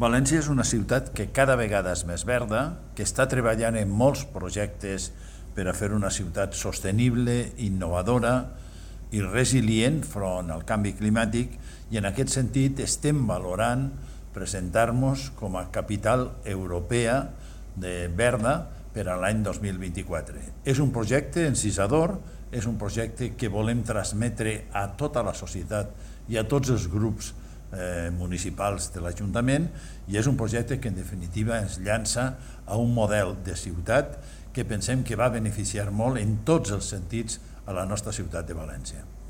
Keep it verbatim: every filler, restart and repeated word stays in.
València és una ciutat que cada vegada és més verda, que està treballant en molts projectes per a fer una ciutat sostenible, innovadora i resilient front al canvi climàtic, i en aquest sentit estem valorant presentar-nos com a capital europea de verda per a l'any dos mil vint-i-quatre. És un projecte encisador, és un projecte que volem transmetre a tota la societat i a tots els grups eh, municipals de l'Ajuntament, i és un projecte que en definitiva ens llança a un model de ciutat que pensem que va beneficiar molt en tots els sentits a la nostra ciutat de València.